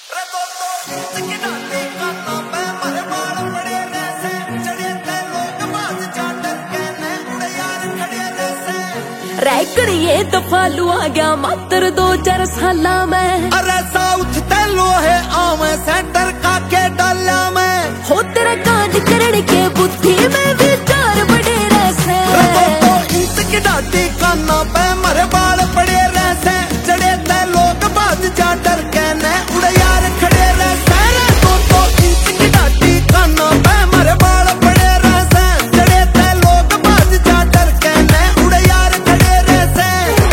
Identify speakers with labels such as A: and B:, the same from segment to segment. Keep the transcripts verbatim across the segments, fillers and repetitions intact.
A: रैकड़िए दफालू आ गया मात्र दो चार साल में।
B: अरे साउथ तेलो है आवे सेंटर का के डाला में।
A: हो तेरा कांड करने के बुद्धि में विचार बड़े रहसे।
B: तो इंत की डाटी काना पे मरे बाल पड़े रहसे। चढ़े ते लोग बाज जा डर के ने उड़े यार खड़े रहसे। तो तो इंत की डाटी काना पे मरे बाल पड़े रहसे। चढ़े ते लोग बाज जा डर के ने उड़े यार खड़े रहसे।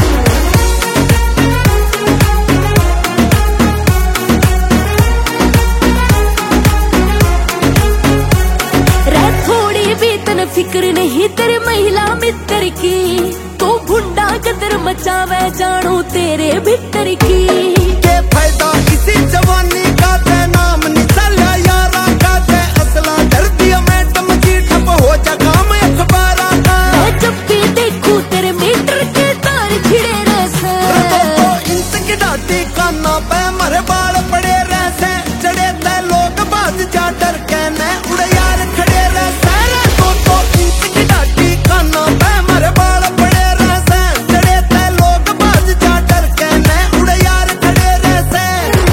A: रे थोड़ी भी तन फिक्र नहीं तेरे महिला मित्र की। तू भुंडा कदर मचावे जानू तेरे भीतर की।
B: के फायदा इसी जवानी का ते नाम निचला यारा का ते असला डर दिया मैडम की ठप हो जा काम अखबारा का।
A: मैं जब भी देखूं तेरे मीटर के तार छिड़े रहसे।
B: तो इंत की डाटी काना पे मरे बाल पड़े रहसे। चढ़े ते लोग बाज जा डर के ने उड़े यार खड़े रहसे। तो तो इंत की डाटी काना पे मरे बाल पड़े रहसे। चढ़े ते लोग बाज जा डर के ने उड़े यार खड़े रहसे।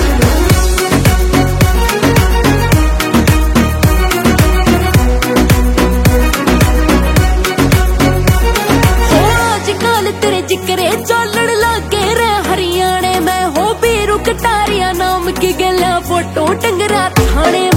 A: हो आजकल तेरे जिक्रे चलण लागे रे हरियाणे में। हो बीरू कटारिया नाम की गला फोटो टंगरा थाने